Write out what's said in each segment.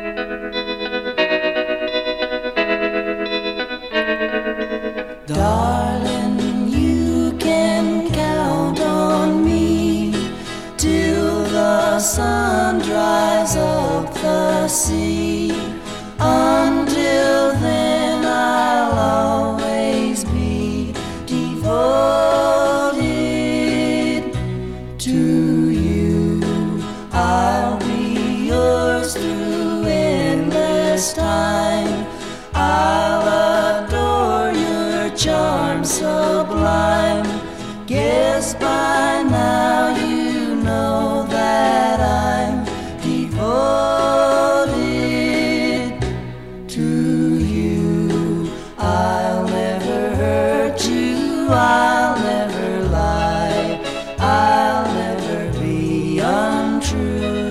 Darling, you can count on me till the sun dries up the sea. Until then, I'll always be devoted to you. I'll be yours through endless time. I'll adore your charm sublime. Guess by now you know that I'm devoted to you. I'll never hurt you, I'll never lie, I'll never be untrue.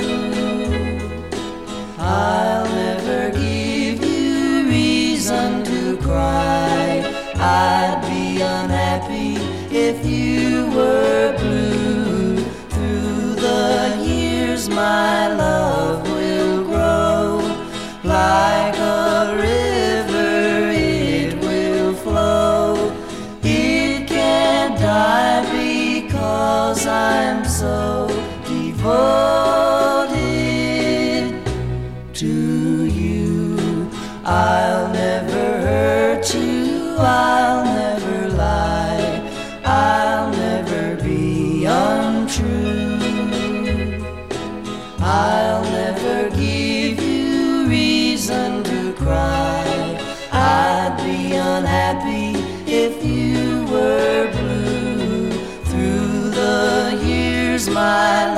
I'll never give you reason to cry. I'd be unhappy if you were blue. Through the years my love will grow. Like a river it will flow. It can't die because I'm so devoted to you. I'll never hurt you, I'll never lie, I'll never be untrue. I'll never give you reason to cry. I'd be unhappy if you were blue. Through the years my